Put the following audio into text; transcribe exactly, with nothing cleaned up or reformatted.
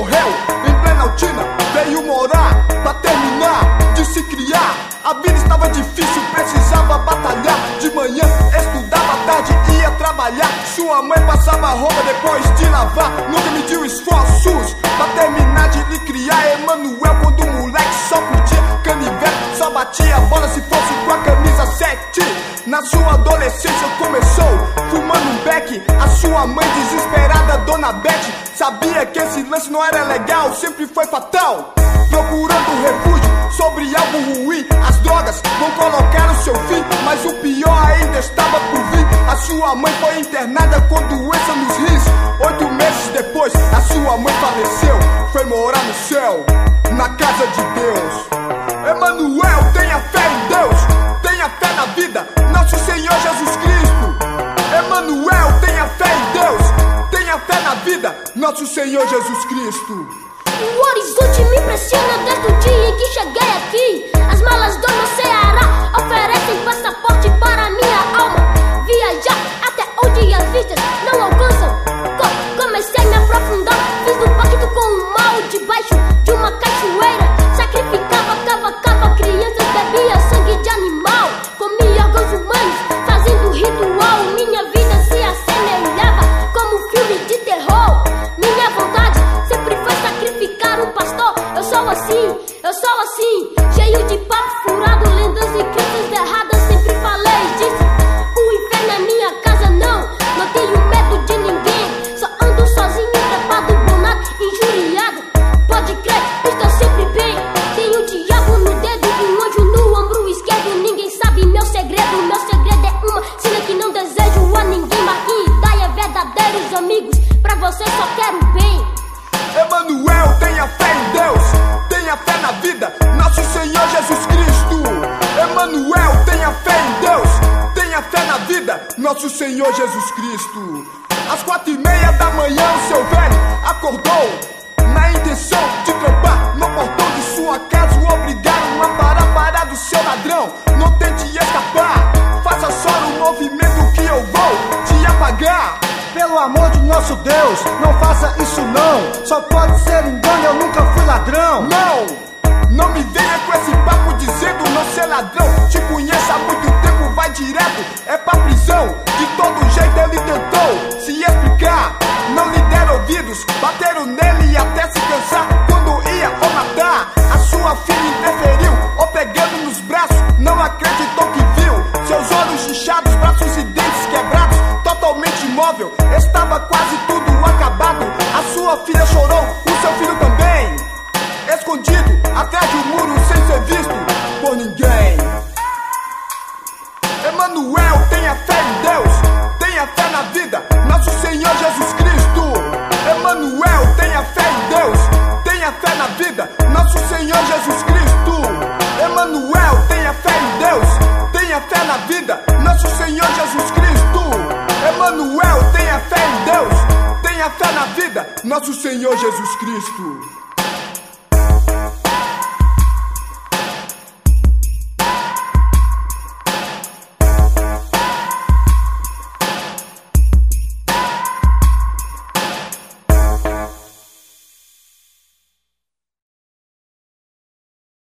morreu em Planaltina, veio morar pra terminar de se criar. A vida estava difícil, precisava batalhar. De manhã estudava, à tarde ia trabalhar. Sua mãe passava roupa depois de lavar. Nunca mediu esforços pra terminar de lhe criar. Emanuel, quando moleque, só curtia canivete, só batia a bola se fosse com a camisa sete. Na sua adolescência começou fumando um beck. A sua mãe desesperada, Dona Beth, sabia que esse lance não era legal, sempre foi fatal. Procurando refúgio sobre algo ruim, as drogas vão colocar o seu fim, mas o pior ainda estava por vir. A sua mãe foi internada com doença nos rins. Oito meses depois, a sua mãe faleceu, foi morar no céu, na casa de Deus. Emanuel, tenha fé em Deus, tenha fé na vida, nosso Senhor Jesus Cristo. Emanuel, tenha fé em Deus, tenha fé na vida, nosso Senhor Jesus Cristo. O horizonte me impressiona desde o dia em que cheguei aqui. As malas do meu Ceará oferecem passaporte para minha alma. Viajar até onde as vistas não alcançam. Co comecei a me aprofundar, fiz um pacto com o mal debaixo de uma cachoeira. Sacrificava, cavacava crianças, bebia sangue de animal, comia órgãos humanos, fazendo ritual. Minha vida se assemelhava como um filme de terror. Minha vontade sempre foi sacrificar um pastor. Eu sou assim, eu sou assim, cheio de papo furado, lendas e crenças erradas, sempre falei disso. O inferno é minha casa, não, não tenho medo de ninguém. Só ando sozinho, trepado, bonado, injuriado. Pode crer, estou sempre bem. Tenho o diabo no dedo e um anjo no ombro esquerdo. Ninguém sabe meu segredo, meu segredo é uma cena que não desejo a ninguém. Marquinhos Daia, verdadeiros amigos, pra você só quero bem. Emanuel, tenha fé em Deus, tenha fé na vida, nosso Senhor Jesus Cristo. Emanuel, tenha fé em Deus, tenha fé na vida, nosso Senhor Jesus Cristo. Às quatro e meia da manhã o seu velho acordou, na intenção de trampar no portão de sua casa. O obrigaram a parar, parar do seu ladrão, não tente escapar, faça só o movimento que eu vou te apagar. Pelo amor de nosso Deus, não faça isso não. Só pode ser engano, eu nunca fui ladrão. Não, não me venha com esse papo dizendo não ser ladrão. Te conheço há muito tempo, vai direto, é pra prisão. De todo jeito ele tentou se explicar, não lhe deram ouvidos, bateram nele até se cansar. Quando ia ou matar, a sua filha interferiu, ou pegando nos braços, não acreditou que viu. Seus olhos inchados, braços e dentes quebrados, totalmente imóvel, estava quase tudo acabado. A sua filha chorou, o seu filho também, escondido atrás de um muro sem ser visto por ninguém. Emanuel, tenha fé em Deus, tenha fé na vida, nosso Senhor Jesus Cristo. Emanuel, tenha fé em Deus, tenha fé na vida, nosso Senhor Jesus Cristo. Emanuel, tenha fé em Deus, tenha fé na vida, nosso Senhor Jesus Cristo. Emanuel, tenha fé em Deus, tenha fé na vida, nosso Senhor Jesus Cristo.